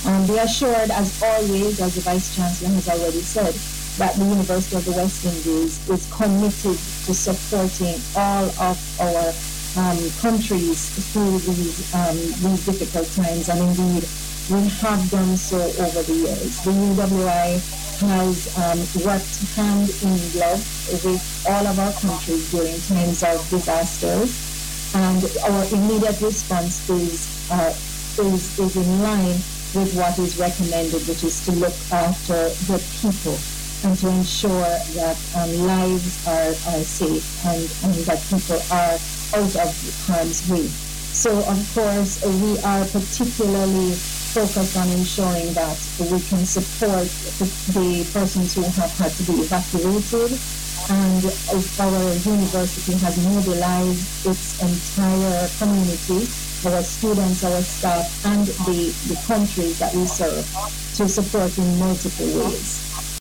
Be assured, as always, as the Vice Chancellor has already said, that the University of the West Indies is committed to supporting all of our countries through these difficult times, and indeed we have done so over the years. The UWI has worked hand in glove with all of our countries during times of disasters, and our immediate response is in line with what is recommended, which is to look after the people and to ensure that lives are safe and that people are out of harm's way. So, of course, we are particularly focused on ensuring that we can support the persons who have had to be evacuated, and our university has mobilized its entire community, our students, our staff, and the countries that we serve to support in multiple ways.